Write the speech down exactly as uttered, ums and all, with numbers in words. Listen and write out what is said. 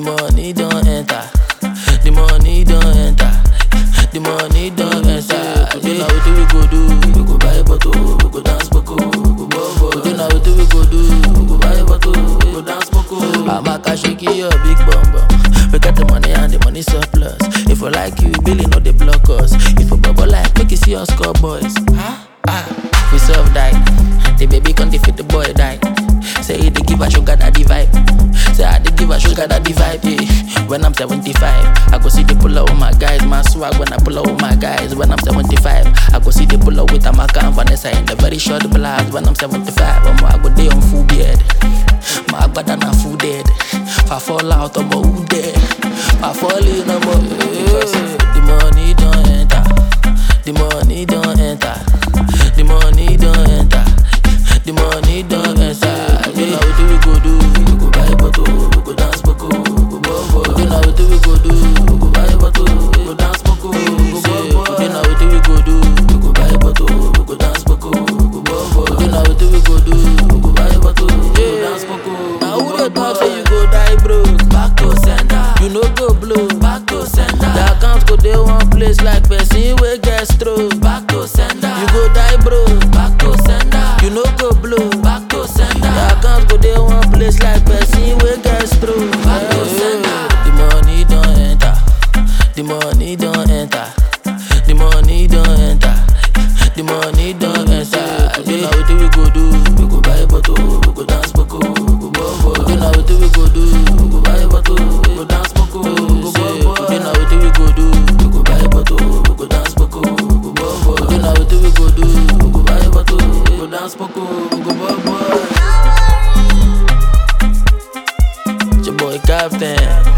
money don't enter. The money don't enter. The money don't enter. Today now what we go do? We go buy bottle, we go dance boko, we go bobo. Today now what we go do? We go buy bottle, we go dance boko. Amaka shake your big bum bum. We got the money and the money surplus. If we like you, Billy know they block us. If we bubble like, make you see us score boys. Huh? Ah, we serve die. The baby can't defeat the boy die. Say they give a sugar daddy vibe. Say I they give a sugar daddy vibe. Yeah. When I'm seventy-five, I go see the pull up with my guys. My swag when I pull up with my guys. When I'm seventy-five, I go see the pull up with Amaka and Vanessa in the very short blast. When I'm seventy-five, I'm I go day on full beard. My bad and I'm full dead. If I fall out, I'm who dead. If I fall in, I'm a the money don't enter. The money don't enter. The money don't enter. The money don't enter. You know what we go do? We go buy bottle, we go dance boko, we go bobo. You know what we go do? We go buy bottle, we go dance boko, we go bobo. You know what we go do? We go buy bottle, we go dance boko, we go bobo. You know what we go do? We go buy bottle, we go dance boko. Now who dey talk say you go die broke? Back to sender. You no go blow. Back to sender. The account go dey one place like person wey get stroke. Back to sender. You go die broke. Back to sender. You no go blow. Back to sender. The account go dey one place like person wey get stroke. Back to sender. The money don't enter. The money don't enter. The money don't enter. The money don't enter. You know what we go do? We go buy bottle, we go dance boko, we go bobo. You know what we go do? We go buy bottle, we go dance boko, we go bobo. You know what we go do? We go buy bottle, we go dance boko, we go bobo. You know what we go do? We go buy bottle, we go dance boko, we go bobo. It's your boy Captain.